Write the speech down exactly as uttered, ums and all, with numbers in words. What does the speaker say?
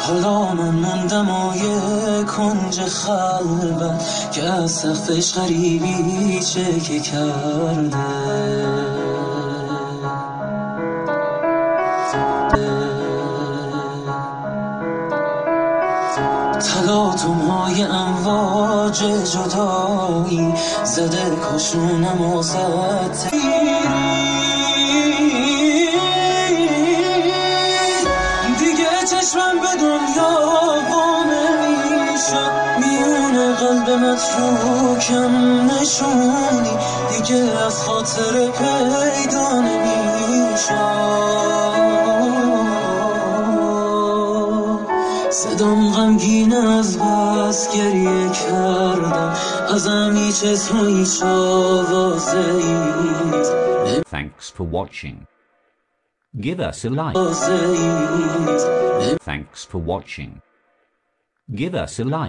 حالا من موندم و یه کنج خلوت که از سقفش غریبی چکه کرده. تلاطم‌های امواج جدایی زده کشونم و زد دیگه چشمم به دنیا با نمیشد، میونه قلب متروکم نشونی دیگه از خاطر پیدا نمیشد. صدام غمگین از بس گریه کردم، ازم هیچ اسم و هیچ آوازه ای. Thanks for watching. Give us a like. Thanks for watching. Give us a like.